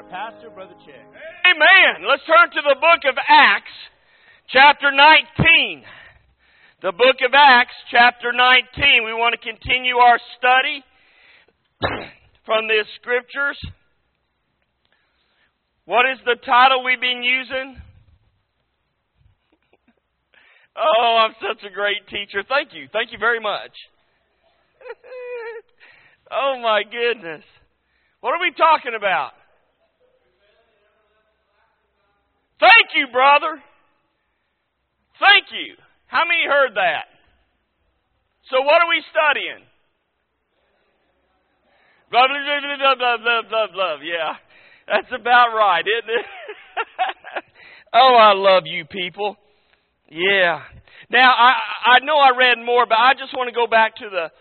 our pastor, Brother Chick. Amen. Let's turn to the book of Acts, chapter 19. The book of Acts, chapter 19. We want to continue our study from the Scriptures. What is the title we've been using? Oh, I'm such a great teacher. Thank you. Thank you very much. Oh, my goodness. What are we talking about? Thank you, brother. Thank you. How many heard that? So what are we studying? Blah, blah, blah, blah, blah, blah, blah, blah. Yeah, that's about right, isn't it? Oh, I love you people. Yeah. Now, I know I read more, but I just want to go back to the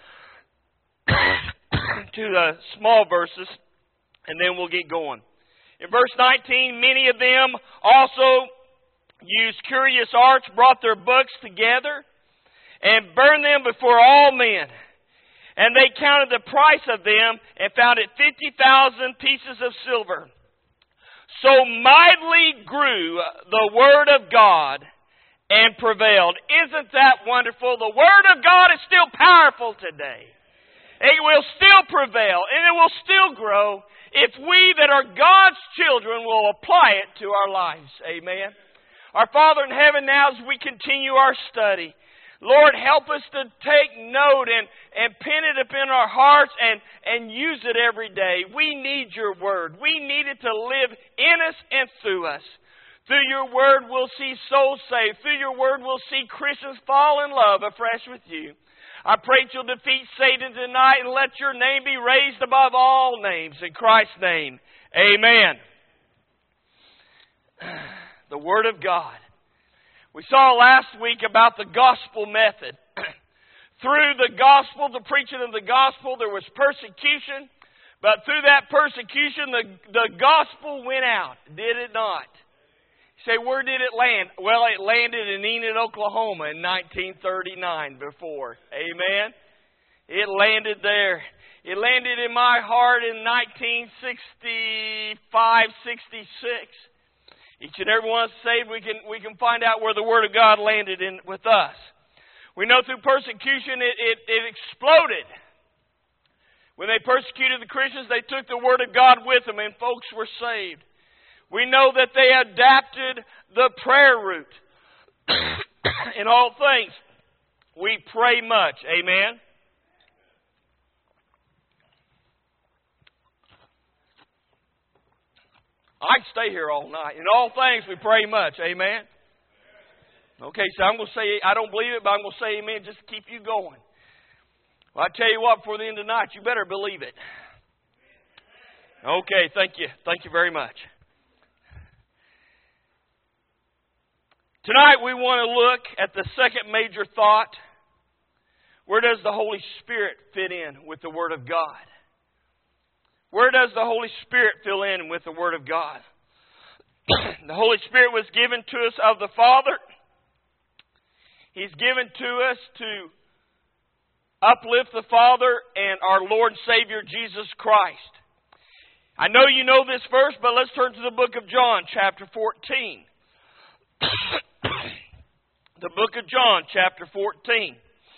to the small verses, and then we'll get going. In verse 19, many of them also used curious arts, brought their books together, and burned them before all men. And they counted the price of them, and found it 50,000 pieces of silver. So mightily grew the word of God and prevailed. Isn't that wonderful? The word of God is still powerful today. It will still prevail, and it will still grow if we that are God's children will apply it to our lives. Amen. Our Father in heaven, now as we continue our study, Lord, help us to take note and pin it up in our hearts and use it every day. We need your word. We need it to live in us and through us. Through your word, we'll see souls saved. Through your word, we'll see Christians fall in love afresh with you. I pray that you'll defeat Satan tonight and let your name be raised above all names. In Christ's name, amen. The Word of God. We saw last week about the gospel method. Through the gospel, the preaching of the gospel, there was persecution. But through that persecution, the gospel went out. Did it not? You say, where did it land? Well, it landed in Enid, Oklahoma in 1939 before. Amen? It landed there. It landed in my heart in 1965, 66. Each and every one saved, we can find out where the Word of God landed with us. We know through persecution it exploded. When they persecuted the Christians, they took the Word of God with them and folks were saved. We know that they adapted the prayer route. In all things, we pray much. Amen? I can stay here all night. In all things, we pray much. Amen? Okay, so I'm going to say, I don't believe it, but I'm going to say amen just to keep you going. Well, I tell you what, before the end of the night, you better believe it. Okay, thank you. Thank you very much. Tonight we want to look at the second major thought. Where does the Holy Spirit fit in with the Word of God? Where does the Holy Spirit fill in with the Word of God? The Holy Spirit was given to us of the Father. He's given to us to uplift the Father and our Lord and Savior Jesus Christ. I know you know this verse, but let's turn to the book of John, chapter 14. The book of John, chapter 14.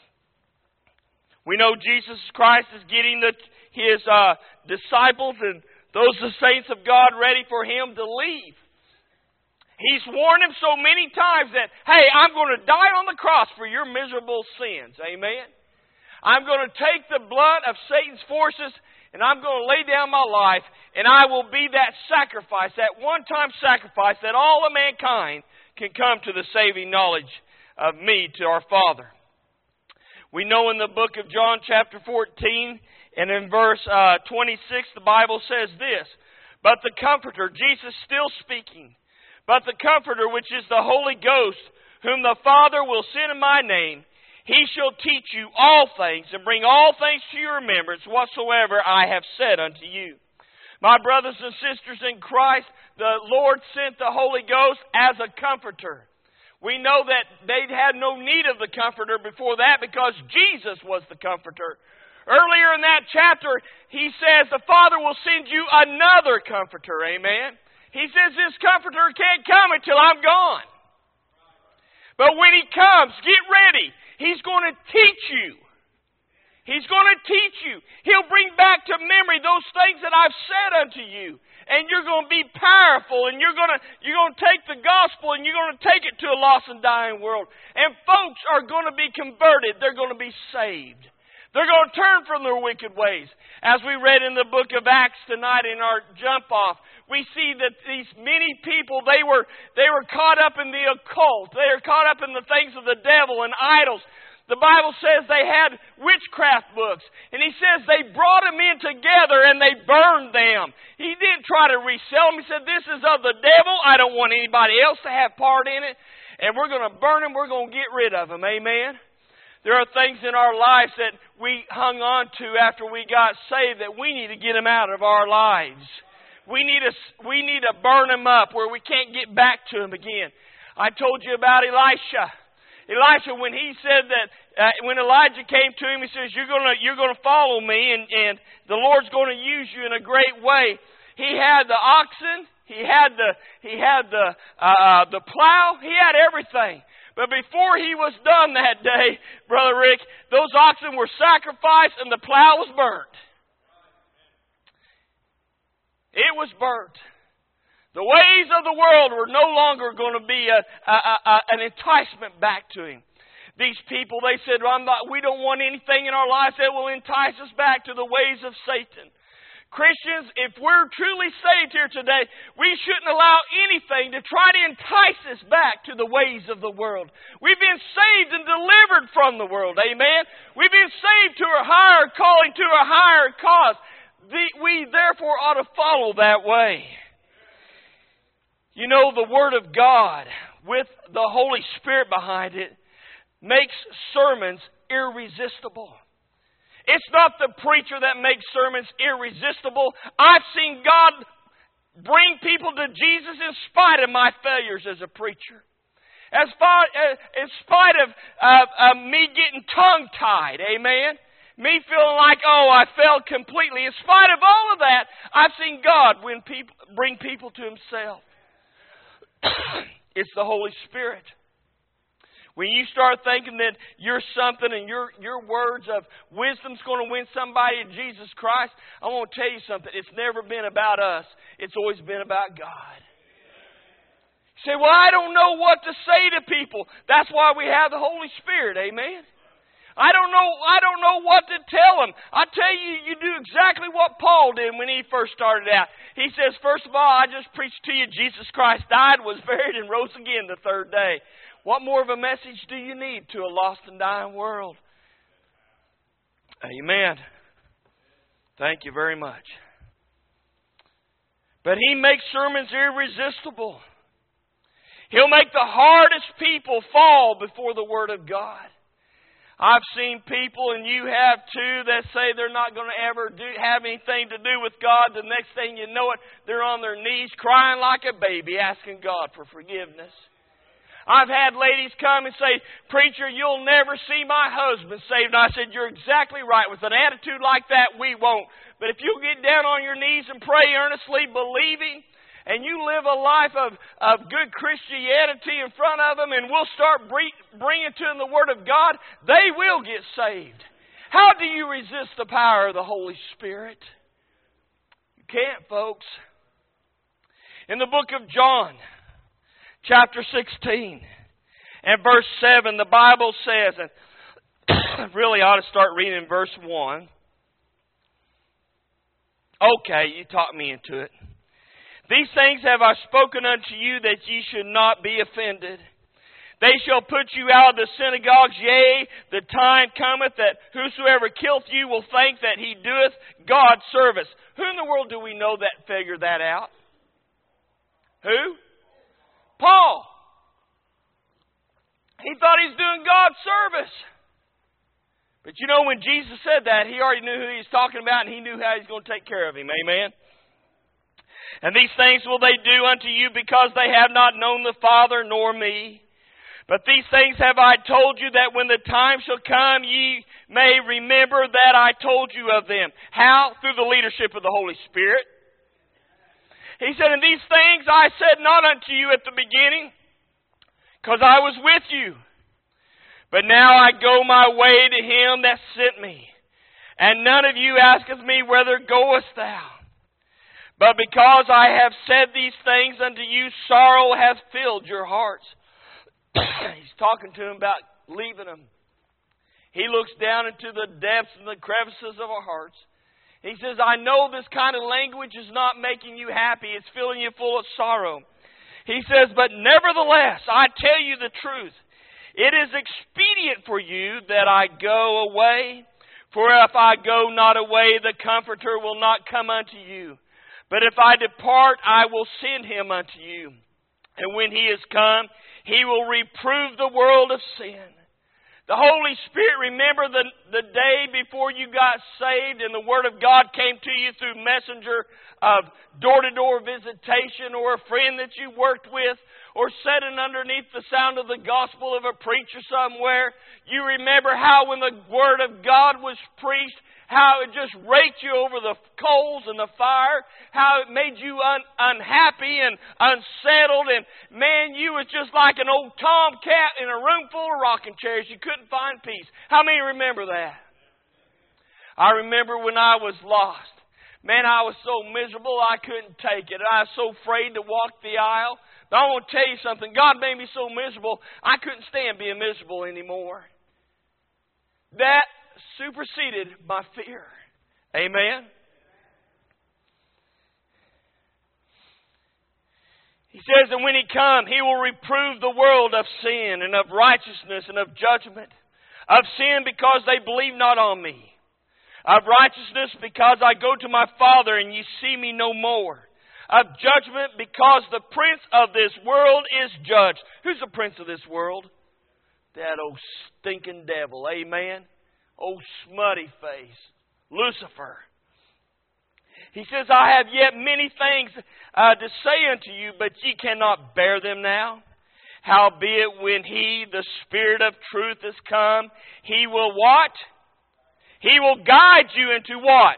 We know Jesus Christ is getting His disciples and those the saints of God ready for Him to leave. He's warned them so many times that, hey, I'm going to die on the cross for your miserable sins. Amen? I'm going to take the blood of Satan's forces and I'm going to lay down my life and I will be that sacrifice, that one-time sacrifice that all of mankind can come to the saving knowledge of me to our Father. We know in the book of John chapter 14 and in verse 26 the Bible says this, but the Comforter, Jesus still speaking, but the Comforter which is the Holy Ghost, whom the Father will send in my name, He shall teach you all things and bring all things to your remembrance whatsoever I have said unto you. My brothers and sisters in Christ, the Lord sent the Holy Ghost as a comforter. We know that they had no need of the Comforter before that because Jesus was the Comforter. Earlier in that chapter, he says the Father will send you another Comforter. Amen. He says this Comforter can't come until I'm gone. But when He comes, get ready. He's going to teach you. He's going to teach you. He'll bring back to memory those things that I've said unto you. And you're going to be powerful, and you're going to take the gospel and you're going to take it to a lost and dying world. And folks are going to be converted. They're going to be saved. They're going to turn from their wicked ways. As we read in the book of Acts tonight in our jump off, we see that these many people, they were caught up in the occult. They were caught up in the things of the devil and idols. The Bible says they had witchcraft books. And he says they brought them in together and they burned them. He didn't try to resell them. He said, this is of the devil. I don't want anybody else to have part in it. And we're going to burn them. We're going to get rid of them. Amen. There are things in our lives that we hung on to after we got saved that we need to get them out of our lives. We need to burn them up where we can't get back to them again. I told you about Elisha. Elisha, when he said that, when Elijah came to him, he says, "You're gonna follow me, and the Lord's going to use you in a great way." He had the oxen, he had the plow, he had everything. But before he was done that day, Brother Rick, those oxen were sacrificed and the plow was burnt. It was burnt. The ways of the world were no longer going to be an enticement back to him. These people, they said, we don't want anything in our lives that will entice us back to the ways of Satan. Christians, if we're truly saved here today, we shouldn't allow anything to try to entice us back to the ways of the world. We've been saved and delivered from the world. Amen. We've been saved to a higher calling, to a higher cause. We therefore ought to follow that way. You know, the Word of God, with the Holy Spirit behind it, makes sermons irresistible. It's not the preacher that makes sermons irresistible. I've seen God bring people to Jesus in spite of my failures as a preacher. In spite of me getting tongue-tied, amen? Me feeling like, I failed completely. In spite of all of that, I've seen God bring people to Himself. It's the Holy Spirit. When you start thinking that you're something and your words of wisdom's going to win somebody to Jesus Christ, I want to tell you something. It's never been about us. It's always been about God. You say, well, I don't know what to say to people. That's why we have the Holy Spirit. Amen. I don't know what to tell them. I tell you, you do exactly what Paul did when he first started out. He says, first of all, I just preached to you Jesus Christ died, was buried, and rose again the third day. What more of a message do you need to a lost and dying world? Amen. Thank you very much. But He makes sermons irresistible. He'll make the hardest people fall before the Word of God. I've seen people, and you have too, that say they're not going to ever have anything to do with God. The next thing you know it, they're on their knees crying like a baby, asking God for forgiveness. I've had ladies come and say, "Preacher, you'll never see my husband saved." And I said, "You're exactly right. With an attitude like that, we won't. But if you'll get down on your knees and pray earnestly, believing, and you live a life of good Christianity in front of them, and we'll start bringing to them the Word of God, they will get saved." How do you resist the power of the Holy Spirit? You can't, folks. In the book of John, chapter 16 and verse 7, the Bible says, and really ought to start reading in verse 1. Okay, you talked me into it. "These things have I spoken unto you, that ye should not be offended. They shall put you out of the synagogues, yea, the time cometh that whosoever killeth you will think that he doeth God service." Who in the world do we know that figured that out? Who? Paul. He thought he was doing God's service. But you know, when Jesus said that, He already knew who He was talking about, and He knew how He's going to take care of him. Amen. "And these things will they do unto you, because they have not known the Father nor me. But these things have I told you, that when the time shall come, ye may remember that I told you of them. How? Through the leadership of the Holy Spirit. He said, and these things I said not unto you at the beginning, because I was with you. But now I go my way to him that sent me. And none of you asketh me, whither goest thou? But because I have said these things unto you, sorrow hath filled your hearts. He's talking to him about leaving them. He looks down into the depths and the crevices of our hearts. He says, I know this kind of language is not making you happy. It's filling you full of sorrow. He says, but nevertheless, I tell you the truth. It is expedient for you that I go away. For if I go not away, the Comforter will not come unto you. But if I depart, I will send him unto you. And when he is come, he will reprove the world of sin. The Holy Spirit, remember the day before you got saved and the Word of God came to you through messenger of door-to-door visitation, or a friend that you worked with, or sitting underneath the sound of the gospel of a preacher somewhere. You remember how when the Word of God was preached, how it just raked you over the coals and the fire, how it made you unhappy and unsettled, and man, you was just like an old tomcat in a room full of rocking chairs. You couldn't find peace. How many remember that? I remember when I was lost. Man, I was so miserable I couldn't take it. I was so afraid to walk the aisle. But I want to tell you something. God made me so miserable, I couldn't stand being miserable anymore. That superseded my fear. Amen? He says, and when he come, he will reprove the world of sin and of righteousness and of judgment. Of sin because they believe not on me. Of righteousness because I go to my Father and ye see me no more. Of judgment because the prince of this world is judged. Who's the prince of this world? That old stinking devil. Amen? Old smutty face. Lucifer. He says, I have yet many things to say unto you, but ye cannot bear them now. Howbeit when he, the Spirit of truth, is come, he will what? He will guide you into what?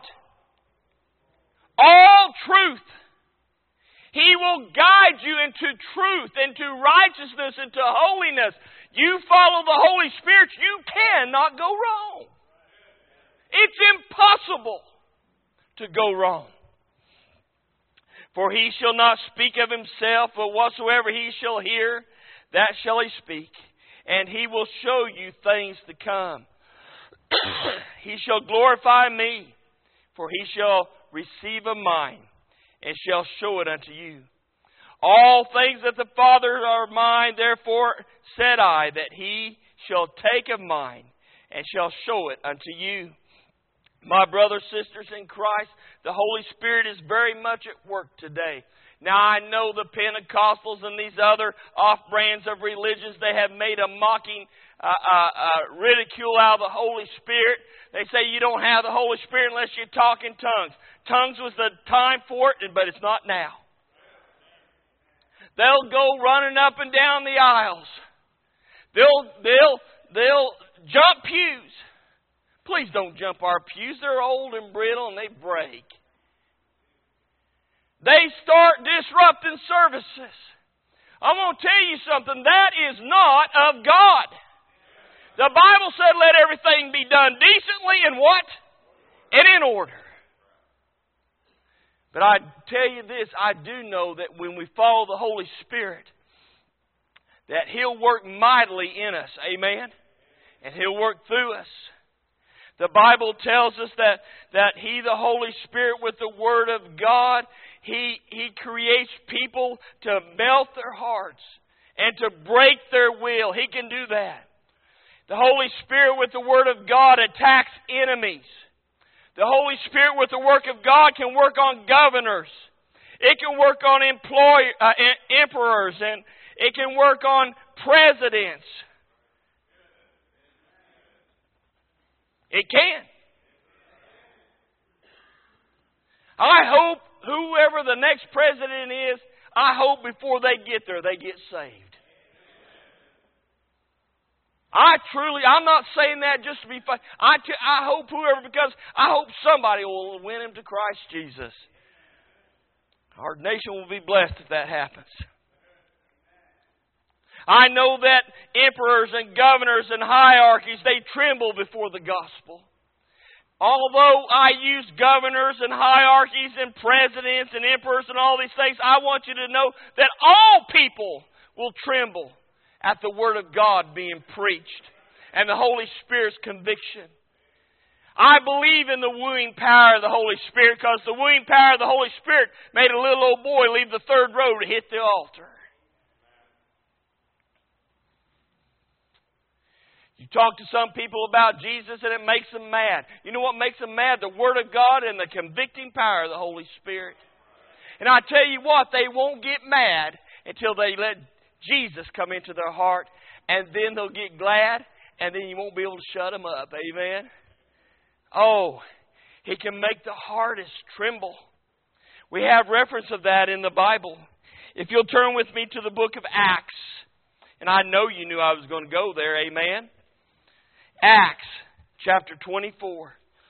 All truth. He will guide you into truth, into righteousness, into holiness. You follow the Holy Spirit, you cannot go wrong. It's impossible to go wrong. For he shall not speak of himself, but whatsoever he shall hear, that shall he speak. And he will show you things to come. He shall glorify me, for he shall receive of mine, and shall show it unto you. All things that the Father are mine, therefore said I, that he shall take of mine, and shall show it unto you. My brothers, sisters in Christ, the Holy Spirit is very much at work today. Now I know the Pentecostals and these other off-brands of religions, they have made a mocking ridicule out of the Holy Spirit. They say you don't have the Holy Spirit unless you talk in tongues. Tongues was the time for it, but it's not now. They'll go running up and down the aisles. They'll jump pews. Please don't jump our pews. They're old and brittle and they break. They start disrupting services. I'm going to tell you something. That is not of God. The Bible said let everything be done decently and what? And in order. But I tell you this, I do know that when we follow the Holy Spirit, that He'll work mightily in us. Amen? And He'll work through us. The Bible tells us that He, the Holy Spirit, with the Word of God, He creates people to melt their hearts and to break their will. He can do that. The Holy Spirit with the Word of God attacks enemies. The Holy Spirit with the work of God can work on governors. It can work on emperors, and it can work on presidents. It can. I hope whoever the next president is, I hope before they get there, they get saved. I'm not saying that just to be funny. I hope whoever, because I hope somebody will win him to Christ Jesus. Our nation will be blessed if that happens. I know that emperors and governors and hierarchies, they tremble before the gospel. Although I use governors and hierarchies and presidents and emperors and all these things, I want you to know that all people will tremble at the Word of God being preached and the Holy Spirit's conviction. I believe in the wooing power of the Holy Spirit, because the wooing power of the Holy Spirit made a little old boy leave the third row to hit the altar. You talk to some people about Jesus and it makes them mad. You know what makes them mad? The Word of God and the convicting power of the Holy Spirit. And I tell you what, they won't get mad until they let Jesus come into their heart, and then they'll get glad, and then you won't be able to shut them up. Amen? Oh, He can make the hardest tremble. We have reference of that in the Bible. If you'll turn with me to the book of Acts, and I know you knew I was going to go there. Amen? Acts chapter 24.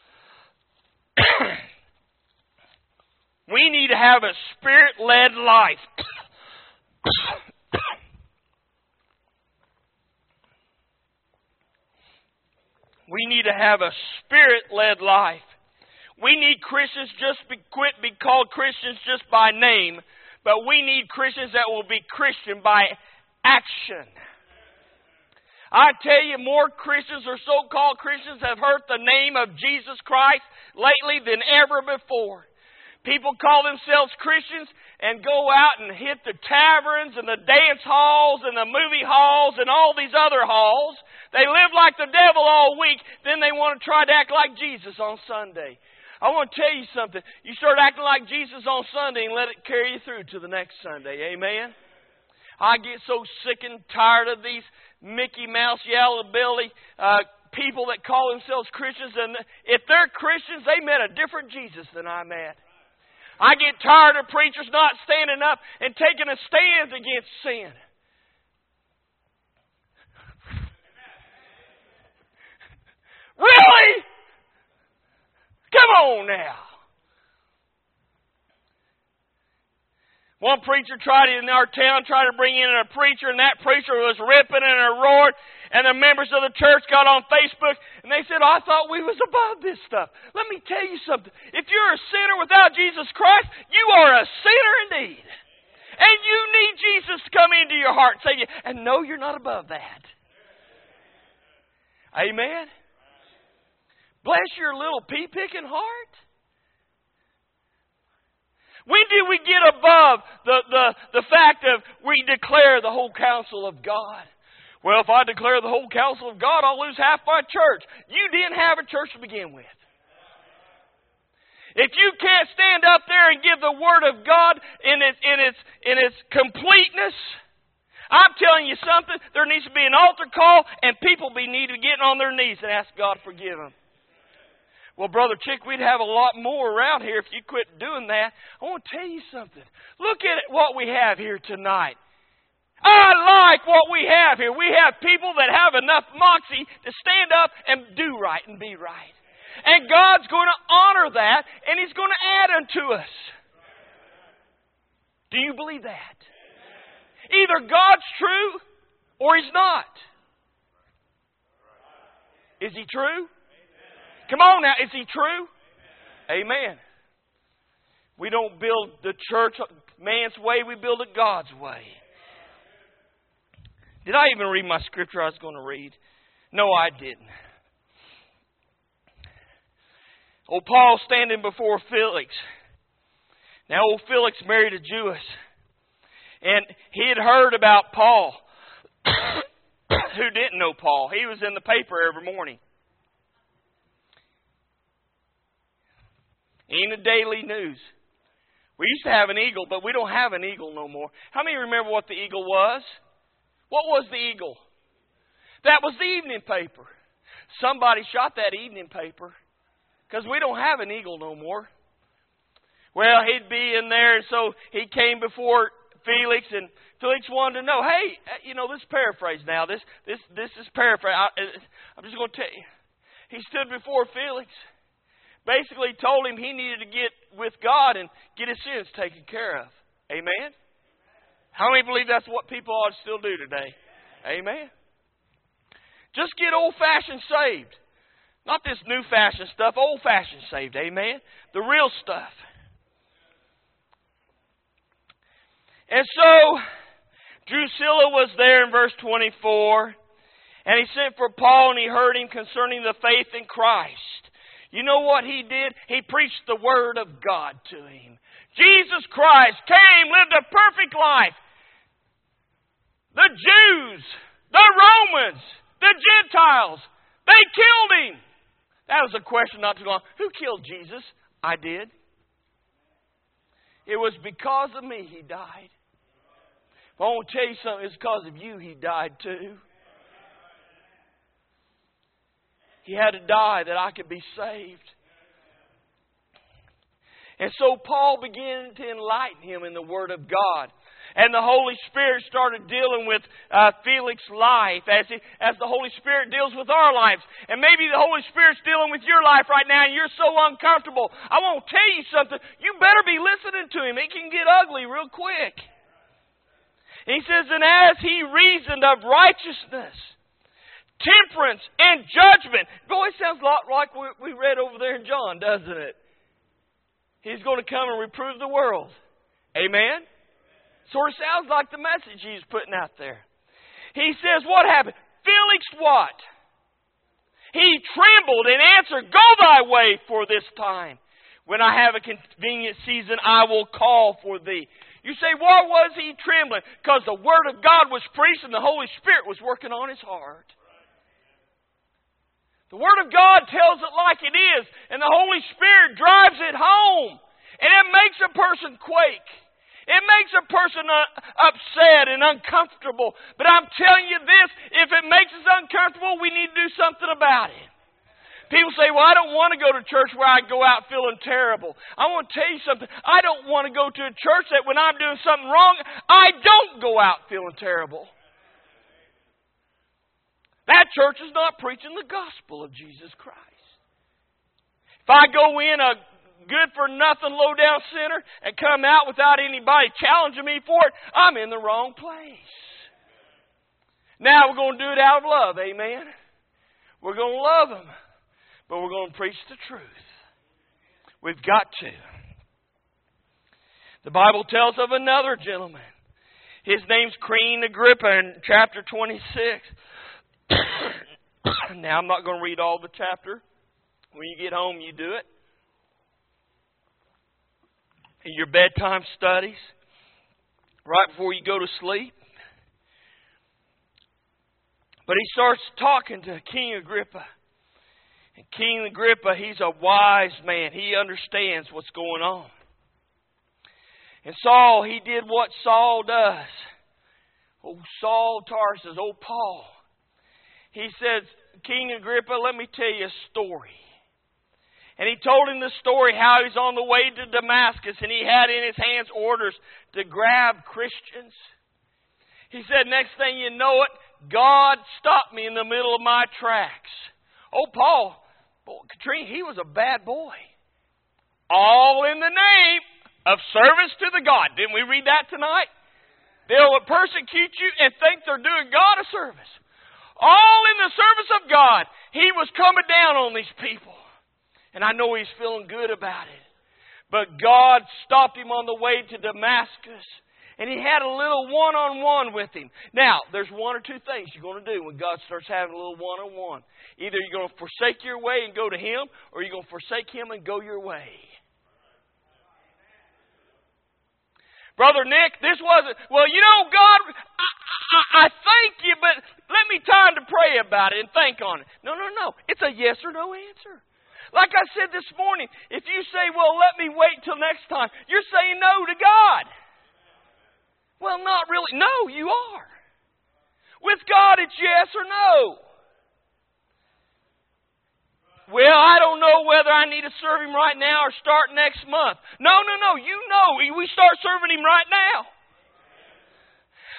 We need to have a Spirit-led life. We need to have a Spirit-led life. We need Christians quit be called Christians just by name, but we need Christians that will be Christian by action. I tell you, more Christians or so-called Christians have heard the name of Jesus Christ lately than ever before. People call themselves Christians and go out and hit the taverns and the dance halls and the movie halls and all these other halls. They live like the devil all week. Then they want to try to act like Jesus on Sunday. I want to tell you something. You start acting like Jesus on Sunday and let it carry you through to the next Sunday. Amen? I get so sick and tired of these Mickey Mouse, Yellow Belly people that call themselves Christians. And if they're Christians, they met a different Jesus than I met. I get tired of preachers not standing up and taking a stand against sin. Really? Come on now. One preacher in our town tried to bring in a preacher, and that preacher was ripping and roaring, and the members of the church got on Facebook, and they said, I thought we was above this stuff. Let me tell you something. If you're a sinner without Jesus Christ, you are a sinner indeed. And you need Jesus to come into your heart and save you. And no, you're not above that. Amen? Bless your little pea-picking heart. When do we get above the fact of we declare the whole counsel of God? Well, if I declare the whole counsel of God, I'll lose half my church. You didn't have a church to begin with. If you can't stand up there and give the Word of God in its completeness, I'm telling you something, there needs to be an altar call and people need to be getting on their knees and ask God to forgive them. Well, Brother Chick, we'd have a lot more around here if you quit doing that. I want to tell you something. Look at what we have here tonight. I like what we have here. We have people that have enough moxie to stand up and do right and be right. And God's going to honor that, and He's going to add unto us. Do you believe that? Either God's true or He's not. Is He true? Come on now, is He true? Amen. We don't build the church man's way, we build it God's way. Did I even read my scripture I was going to read? No, I didn't. Old Paul standing before Felix. Now, old Felix married a Jewess. And he had heard about Paul. Who didn't know Paul? He was in the paper every morning. In the daily news. We used to have an eagle, but we don't have an eagle no more. How many remember what the eagle was? What was the eagle? That was the evening paper. Somebody shot that evening paper because we don't have an eagle no more. Well, he'd be in there, and so he came before Felix, and Felix wanted to know, hey, this is paraphrase now. This is paraphrase. I'm just going to tell you. He stood before Felix, basically told him he needed to get with God and get his sins taken care of. Amen? How many believe that's what people ought to still do today? Amen? Just get old-fashioned saved. Not this new-fashioned stuff, old-fashioned saved. Amen? The real stuff. And so, Drusilla was there in verse 24. And he sent for Paul and he heard him concerning the faith in Christ. You know what he did? He preached the Word of God to him. Jesus Christ came, lived a perfect life. The Jews, the Romans, the Gentiles, they killed him. That was a question not too long. Who killed Jesus? I did. It was because of me he died. But I want to tell you something. It's because of you he died too. He had to die that I could be saved. And so Paul began to enlighten him in the Word of God. And the Holy Spirit started dealing with Felix's life as the Holy Spirit deals with our lives. And maybe the Holy Spirit's dealing with your life right now and you're so uncomfortable. I want to tell you something. You better be listening to Him. It can get ugly real quick. And he says, and as he reasoned of righteousness, temperance and judgment. Boy, it sounds a lot like we read over there in John, doesn't it? He's going to come and reprove the world. Amen? Sort of sounds like the message he's putting out there. He says, what happened? Felix what? He trembled and answered, go thy way for this time. When I have a convenient season, I will call for thee. You say, why was he trembling? Because the Word of God was preached and the Holy Spirit was working on his heart. The Word of God tells it like it is, and the Holy Spirit drives it home. And it makes a person quake. It makes a person upset and uncomfortable. But I'm telling you this, if it makes us uncomfortable, we need to do something about it. People say, well, I don't want to go to church where I go out feeling terrible. I want to tell you something. I don't want to go to a church that when I'm doing something wrong, I don't go out feeling terrible. That church is not preaching the gospel of Jesus Christ. If I go in a good-for-nothing, low-down sinner and come out without anybody challenging me for it, I'm in the wrong place. Now we're going to do it out of love, amen? We're going to love them, but we're going to preach the truth. We've got to. The Bible tells of another gentleman. His name's Queen Agrippa in chapter 26. Now, I'm not going to read all the chapter. When you get home, you do it. In your bedtime studies, right before you go to sleep. But he starts talking to King Agrippa. And King Agrippa, he's a wise man. He understands what's going on. And Saul, he did what Saul does. Oh, Saul Tarsus, oh, Paul. He says, King Agrippa, let me tell you a story. And he told him the story how he's on the way to Damascus and he had in his hands orders to grab Christians. He said, next thing you know it, God stopped me in the middle of my tracks. Oh, Paul, Katrina, he was a bad boy. All in the name of service to the God. Didn't we read that tonight? They'll persecute you and think they're doing God a service. All in the service of God. He was coming down on these people. And I know he's feeling good about it. But God stopped him on the way to Damascus. And he had a little one-on-one with him. Now, there's one or two things you're going to do when God starts having a little one-on-one. Either you're going to forsake your way and go to Him, or you're going to forsake Him and go your way. Brother Nick, this wasn't, well, you know, God, I thank you, but let me time to pray about it and think on it. No. It's a yes or no answer. Like I said this morning, if you say, well, let me wait till next time, you're saying no to God. Well, not really. No, you are. With God, it's yes or no. Well, I don't know whether I need to serve Him right now or start next month. No. You know we start serving Him right now.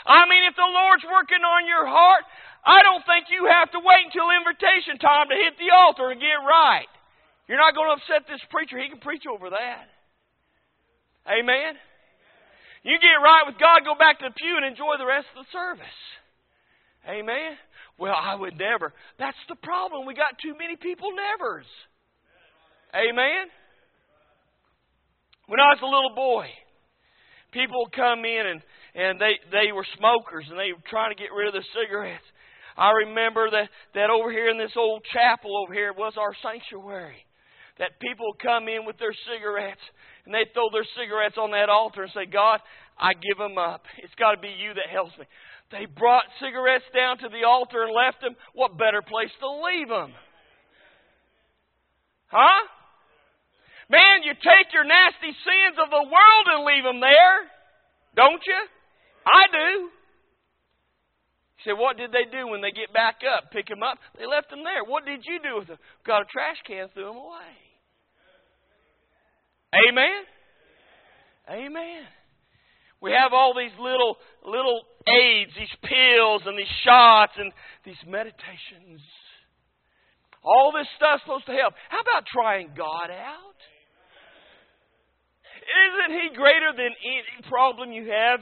I mean, if the Lord's working on your heart, I don't think you have to wait until invitation time to hit the altar and get right. You're not going to upset this preacher. He can preach over that. Amen? You get right with God, go back to the pew and enjoy the rest of the service. Amen? Well, I would never. That's the problem. We got too many people nevers. Amen? When I was a little boy, people would come in and they were smokers and they were trying to get rid of their cigarettes. I remember that over here in this old chapel over here was our sanctuary. That people would come in with their cigarettes and they'd throw their cigarettes on that altar and say, God, I give them up. It's got to be you that helps me. They brought cigarettes down to the altar and left them. What better place to leave them? Huh? Man, you take your nasty sins of the world and leave them there. Don't you? I do. You say, what did they do when they get back up? Pick them up? They left them there. What did you do with them? Got a trash can, threw them away. Amen? Amen. We have all these little aids, these pills and these shots and these meditations. All this stuff's supposed to help. How about trying God out? Isn't He greater than any problem you have?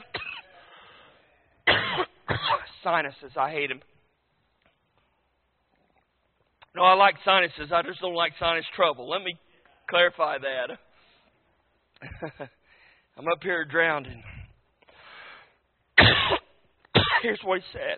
Sinuses, I hate them. No, I like sinuses. I just don't like sinus trouble. Let me clarify that. I'm up here drowning. Here's what he said.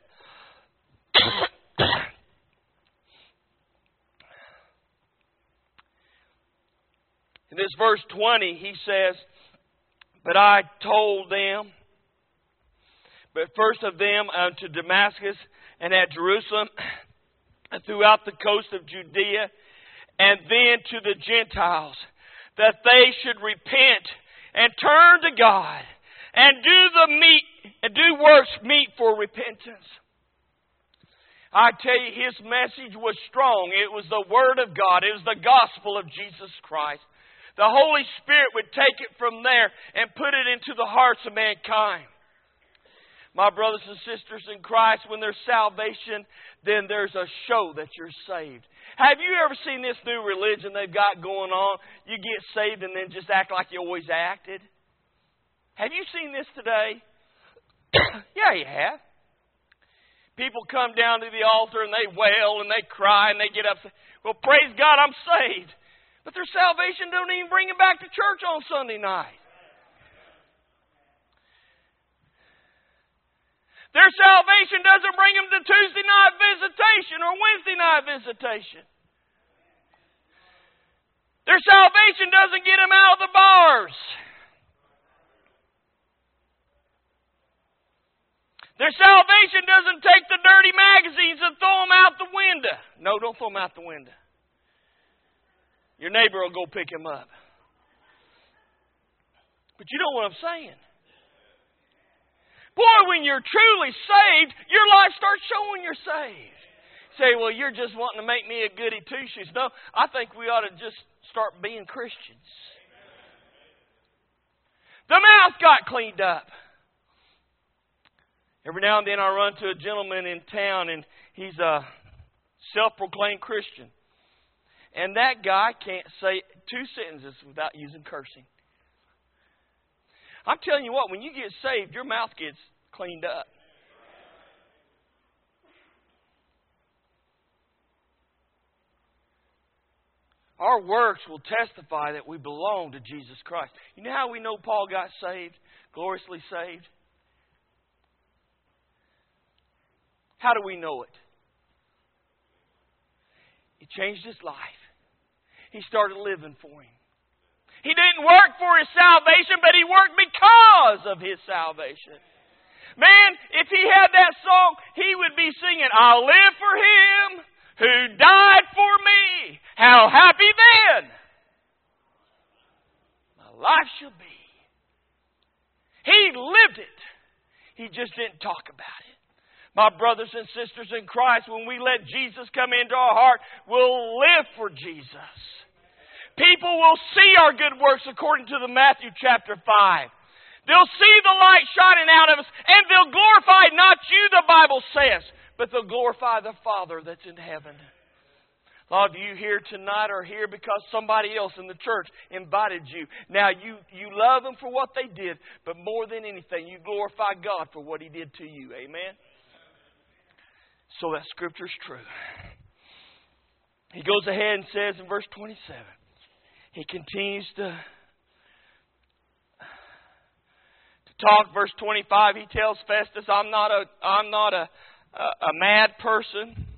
In this verse 20, he says, but I told them, but first of them unto Damascus and at Jerusalem and throughout the coast of Judea, and then to the Gentiles, that they should repent and turn to God and do works meet for repentance. I tell you, his message was strong. It was the Word of God. It was the gospel of Jesus Christ. The Holy Spirit would take it from there and put it into the hearts of mankind. My brothers and sisters in Christ, when there's salvation, then there's a show that you're saved. Have you ever seen this new religion they've got going on? You get saved and then just act like you always acted. Have you seen this today? Yeah, you have. People come down to the altar and they wail and they cry and they get upset. Well, praise God, I'm saved. But their salvation don't even bring them back to church on Sunday night. Their salvation doesn't bring them to Tuesday night visitation or Wednesday night visitation. Their salvation doesn't get them out of the bars. Their salvation doesn't take the dirty magazines and throw them out the window. No, don't throw them out the window. Your neighbor will go pick him up. But you know what I'm saying. Boy, when you're truly saved, your life starts showing you're saved. Say, well, you're just wanting to make me a goody two-shoes. No, I think we ought to just start being Christians. The mouth got cleaned up. Every now and then I run to a gentleman in town, and he's a self-proclaimed Christian. And that guy can't say 2 sentences without using cursing. I'm telling you what, when you get saved, your mouth gets cleaned up. Our works will testify that we belong to Jesus Christ. You know how we know Paul got saved, gloriously saved? How do we know it? He changed his life. He started living for Him. He didn't work for his salvation, but he worked because of his salvation. Man, if he had that song, he would be singing, I'll live for Him who died for me. How happy then my life shall be. He lived it. He just didn't talk about it. My brothers and sisters in Christ, when we let Jesus come into our heart, we'll live for Jesus. People will see our good works according to the Matthew chapter 5. They'll see the light shining out of us, and they'll glorify glorify the Father that's in heaven. A lot of you here tonight are here because somebody else in the church invited you. Now, you love them for what they did, but more than anything, you glorify God for what He did to you. Amen? So that Scripture's true. He goes ahead and says in verse 27, he continues to talk. Verse 25, he tells Festus, I'm not a mad person.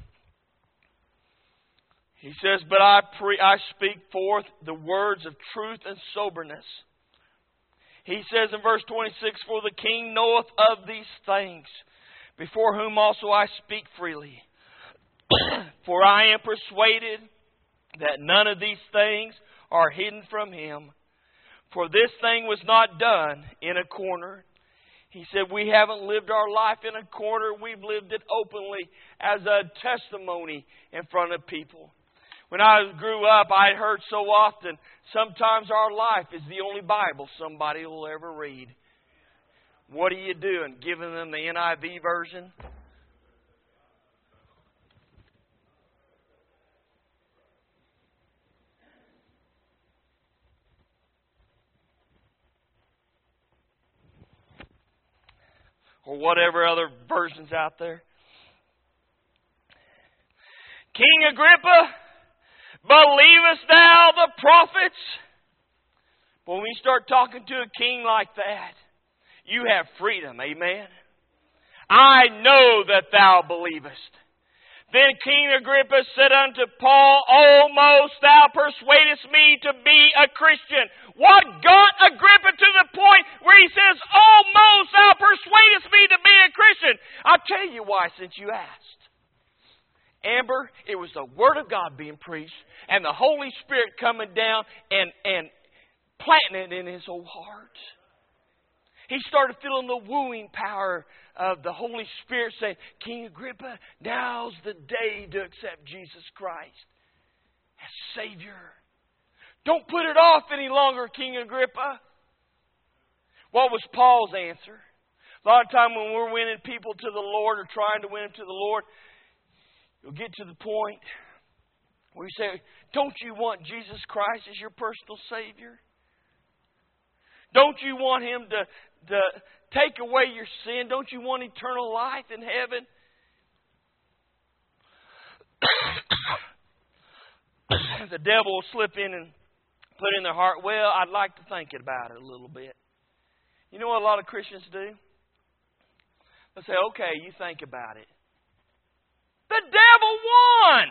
He says, but I speak forth the words of truth and soberness. He says in verse 26, for the king knoweth of these things, before whom also I speak freely. For I am persuaded that none of these things are hidden from him. For this thing was not done in a corner. He said, we haven't lived our life in a corner. We've lived it openly as a testimony in front of people. When I grew up, I heard so often, sometimes our life is the only Bible somebody will ever read. What are you doing? Giving them the NIV version? Or whatever other versions out there. King Agrippa, believest thou the prophets? When we start talking to a king like that, you have freedom. Amen. I know that thou believest. Then King Agrippa said unto Paul, almost thou persuadest me to be a Christian. What got Agrippa to the point where he says, almost thou persuadest me to be a Christian? I'll tell you why, since you asked. Amber, it was the Word of God being preached and the Holy Spirit coming down and planting it in his old heart. He started feeling the wooing power of the Holy Spirit saying, King Agrippa, now's the day to accept Jesus Christ as Savior. Don't put it off any longer, King Agrippa. What was Paul's answer? A lot of time when we're winning people to the Lord or trying to win them to the Lord, you'll get to the point where you say, don't you want Jesus Christ as your personal Savior? Don't you want Him to take away your sin? Don't you want eternal life in heaven? The devil will slip in and put in their heart, well, I'd like to think about it a little bit. You know what a lot of Christians do? They'll say, okay, you think about it. The devil won.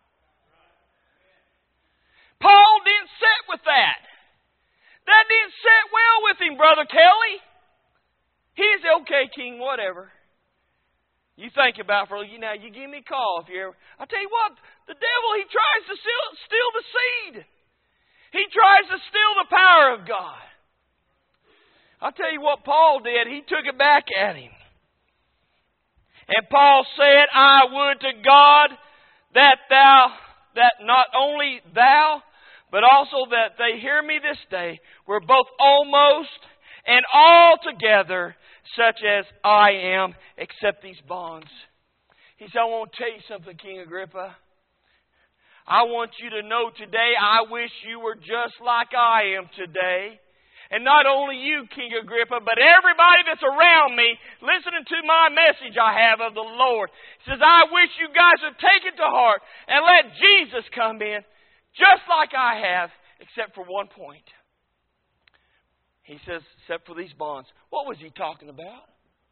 Paul didn't sit with that. That didn't sit well with him, Brother Kelly. He said, okay, King, whatever. You think about it for you now. You give me a call if you ever. I tell you what, the devil, he tries to steal the seed. He tries to steal the power of God. I'll tell you what Paul did. He took it back at him. And Paul said, I would to God that not only thou, but also that they hear me this day, were both almost and altogether such as I am, except these bonds. He said, I want to tell you something, King Agrippa. I want you to know today, I wish you were just like I am today. And not only you, King Agrippa, but everybody that's around me listening to my message I have of the Lord. He says, I wish you guys would take it to heart and let Jesus come in just like I have, except for one point. He says, except for these bonds. What was he talking about?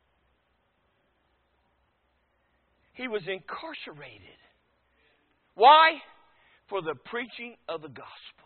He was incarcerated. Why? For the preaching of the gospel.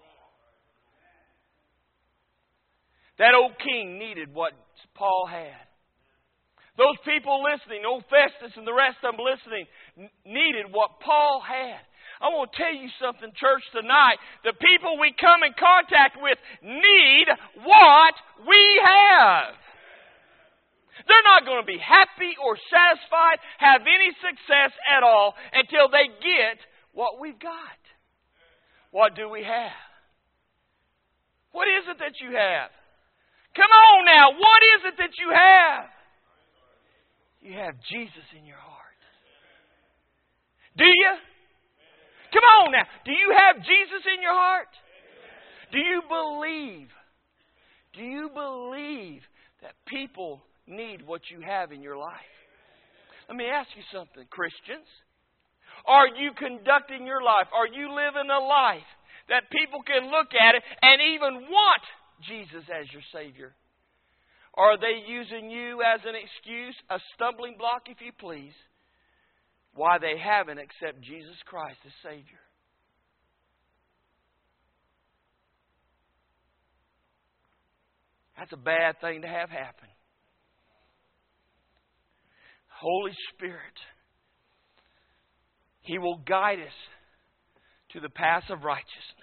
That old king needed what Paul had. Those people listening, old Festus and the rest of them listening, needed what Paul had. I want to tell you something, church, tonight. The people we come in contact with need what we have. They're not going to be happy or satisfied, have any success at all until they get what we've got. What do we have? What is it that you have? Come on now, what is it that you have? You have Jesus in your heart. Do you? Come on now. Do you have Jesus in your heart? Do you believe? Do you believe that people need what you have in your life? Let me ask you something, Christians. Are you conducting your life? Are you living a life that people can look at it and even want Jesus as your Savior? Or are they using you as an excuse, a stumbling block, if you please, why they haven't accepted Jesus Christ as Savior? That's a bad thing to have happen. Holy Spirit, He will guide us to the path of righteousness.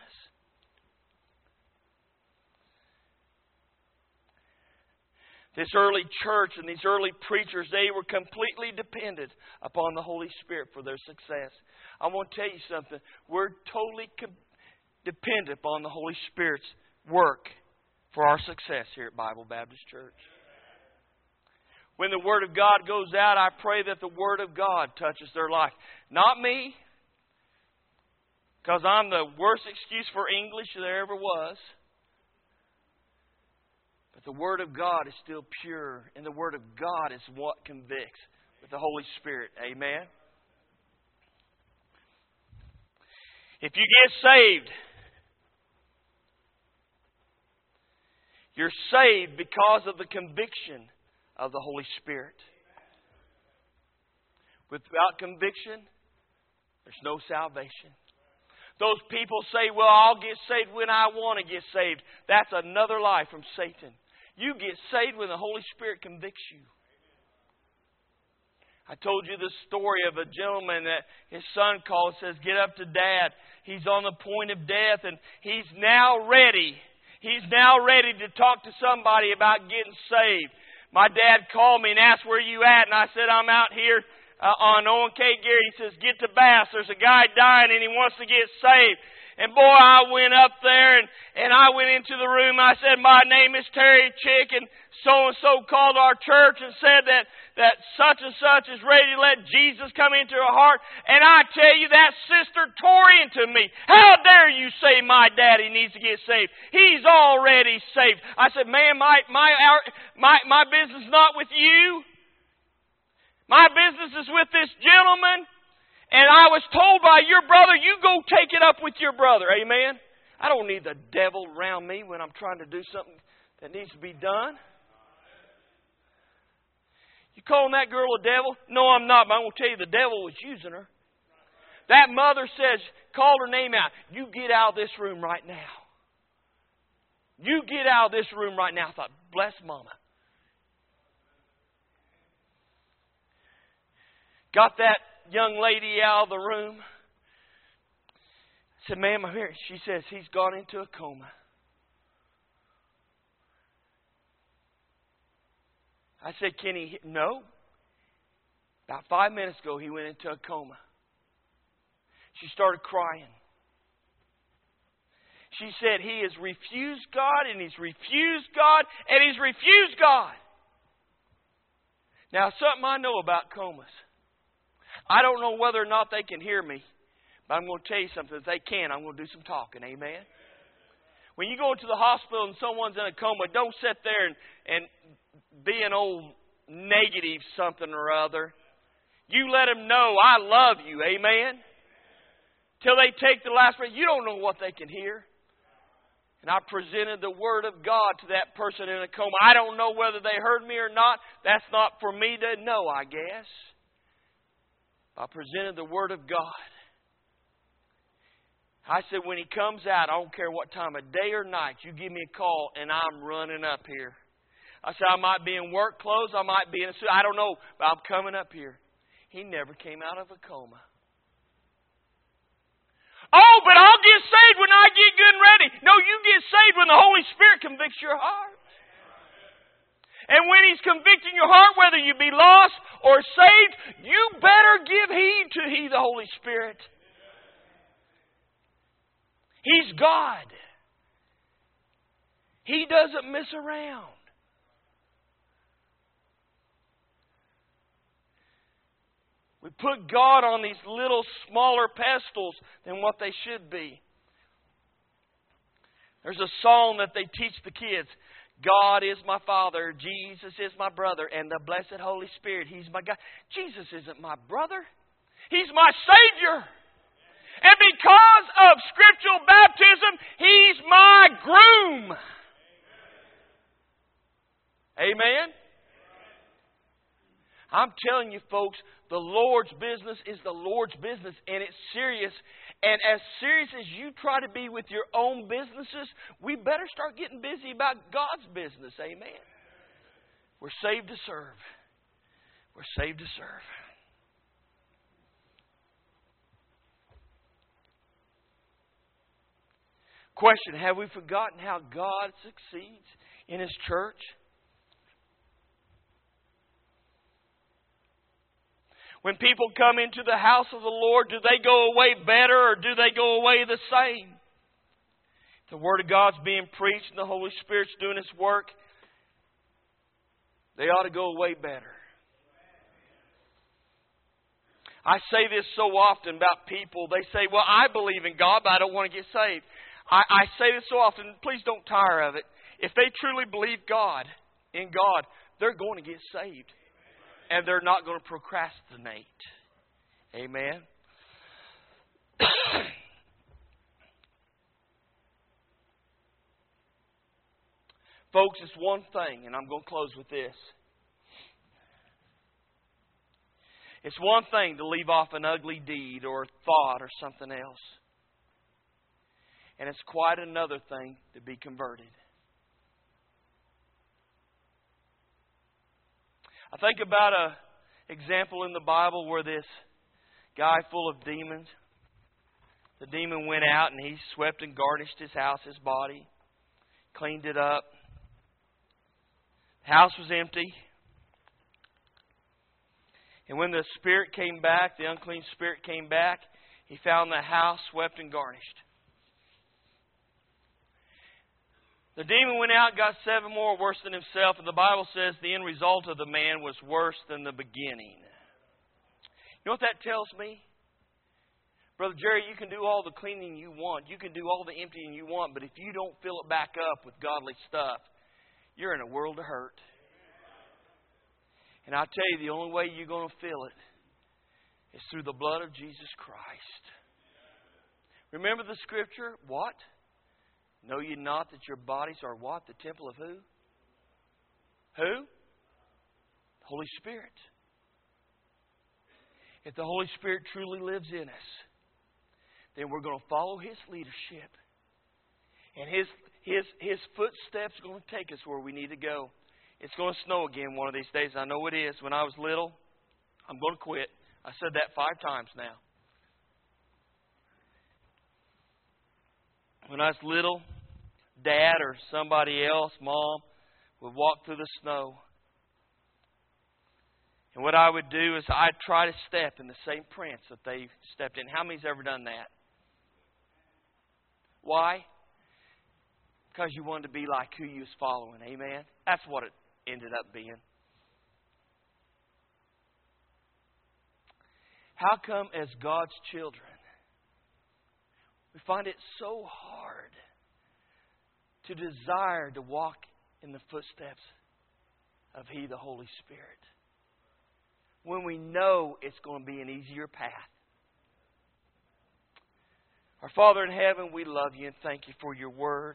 This early church and these early preachers, they were completely dependent upon the Holy Spirit for their success. I want to tell you something. We're totally dependent upon the Holy Spirit's work for our success here at Bible Baptist Church. When the Word of God goes out, I pray that the Word of God touches their life. Not me, because I'm the worst excuse for English there ever was. But the Word of God is still pure, and the Word of God is what convicts with the Holy Spirit. Amen? If you get saved, you're saved because of the conviction of the Holy Spirit. Without conviction, there's no salvation. Those people say, well, I'll get saved when I want to get saved. That's another lie from Satan. You get saved when the Holy Spirit convicts you. I told you the story of a gentleman that his son called and says, get up to Dad. He's on the point of death and he's now ready. He's now ready to talk to somebody about getting saved. My dad called me and asked, where you at? And I said, I'm out here on Owen K. Gary. He says, get to Bass. There's a guy dying and he wants to get saved. And boy, I went up there and I went into the room. I said, my name is Terry Chick and so called our church and said that such and such is ready to let Jesus come into her heart. And I tell you, that sister tore into me. How dare you say my daddy needs to get saved? He's already saved. I said, man, my business is not with you. My business is with this gentleman. And I was told by your brother, you go take it up with your brother. Amen? I don't need the devil around me when I'm trying to do something that needs to be done. You calling that girl a devil? No, I'm not. But I'm going to tell you, the devil was using her. That mother says, call her name out. You get out of this room right now. You get out of this room right now. I thought, bless Mama. Got that young lady out of the room. I said, ma'am, I'm here. She says, he's gone into a coma. I said, can he? No. About 5 minutes ago, he went into a coma. She started crying. She said, he has refused God, and he's refused God, and he's refused God. Now, something I know about comas. I don't know whether or not they can hear me, but I'm going to tell you something. If they can, I'm going to do some talking. Amen? When you go into the hospital and someone's in a coma, don't sit there and be an old negative something or other. You let them know, I love you. Amen? Till they take the last breath. You don't know what they can hear. And I presented the Word of God to that person in a coma. I don't know whether they heard me or not. That's not for me to know, I guess. I presented the Word of God. I said, when he comes out, I don't care what time of day or night, you give me a call and I'm running up here. I said, I might be in work clothes, I might be in a suit, I don't know, but I'm coming up here. He never came out of a coma. Oh, but I'll get saved when I get good and ready. No, you get saved when the Holy Spirit convicts your heart. And when He's convicting your heart, whether you be lost or saved, you better give heed to He, the Holy Spirit. He's God. He doesn't mess around. We We put God on these little smaller pedestals than what they should be. There's a song that they teach the kids. God is my Father, Jesus is my brother, and the blessed Holy Spirit, He's my God. Jesus isn't my brother. He's my Savior. And because of scriptural baptism, He's my groom. Amen? I'm telling you folks, the Lord's business is the Lord's business, and it's serious. And as serious as you try to be with your own businesses, we better start getting busy about God's business. Amen? We're saved to serve. We're saved to serve. Question, have we forgotten how God succeeds in His church? When people come into the house of the Lord, do they go away better or do they go away the same? If the Word of God's being preached and the Holy Spirit's doing His work, they ought to go away better. I say this so often about people. They say, well, I believe in God, but I don't want to get saved. I say this so often, please don't tire of it. If they truly believe in God, they're going to get saved. And they're not going to procrastinate. Amen. Folks, it's one thing, and I'm going to close with this. It's one thing to leave off an ugly deed or thought or something else. And it's quite another thing to be converted. I think about an example in the Bible where this guy full of demons, the demon went out and he swept and garnished his house, his body, cleaned it up. The house was empty. And when the spirit came back, the unclean spirit came back, he found the house swept and garnished. The demon went out and got 7 more worse than himself, and the Bible says the end result of the man was worse than the beginning. You know what that tells me? Brother Jerry, you can do all the cleaning you want. You can do all the emptying you want, but if you don't fill it back up with godly stuff, you're in a world of hurt. And I'll tell you, the only way you're going to fill it is through the blood of Jesus Christ. Remember the scripture? What? Know ye not that your bodies are what? The temple of who? Who? The Holy Spirit. If the Holy Spirit truly lives in us, then we're going to follow His leadership. And His footsteps are going to take us where we need to go. It's going to snow again one of these days. I know it is. When I was little, I'm going to quit. I said that 5 times now. When I was little, Dad or somebody else, Mom, would walk through the snow. And what I would do is I'd try to step in the same prints that they stepped in. How many's ever done that? Why? Because you wanted to be like who you was following. Amen? That's what it ended up being. How come as God's children, we find it so hard to desire to walk in the footsteps of He, the Holy Spirit, when we know it's going to be an easier path? Our Father in heaven, we love You and thank You for Your Word.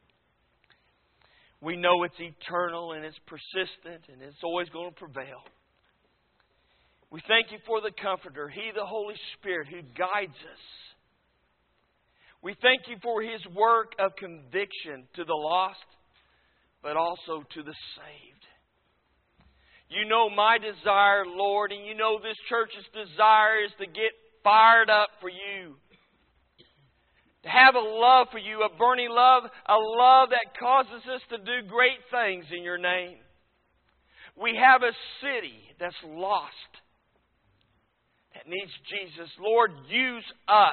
We know it's eternal and it's persistent and it's always going to prevail. We thank You for the Comforter, He, the Holy Spirit, who guides us. We thank You for His work of conviction to the lost, but also to the saved. You know my desire, Lord, and You know this church's desire is to get fired up for You. To have a love for You, a burning love, a love that causes us to do great things in Your name. We have a city that's lost, that needs Jesus. Lord, use us.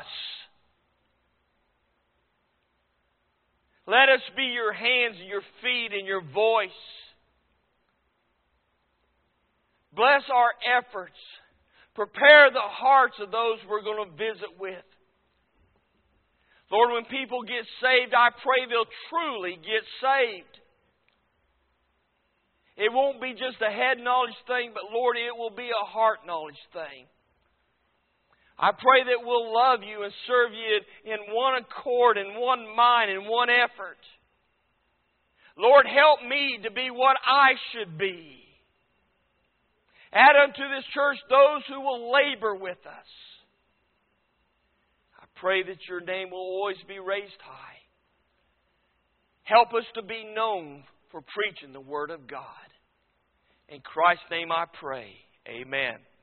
Let us be Your hands and Your feet and Your voice. Bless our efforts. Prepare the hearts of those we're going to visit with. Lord, when people get saved, I pray they'll truly get saved. It won't be just a head knowledge thing, but Lord, it will be a heart knowledge thing. I pray that we'll love You and serve You in one accord, in one mind, in one effort. Lord, help me to be what I should be. Add unto this church those who will labor with us. I pray that Your name will always be raised high. Help us to be known for preaching the Word of God. In Christ's name I pray. Amen.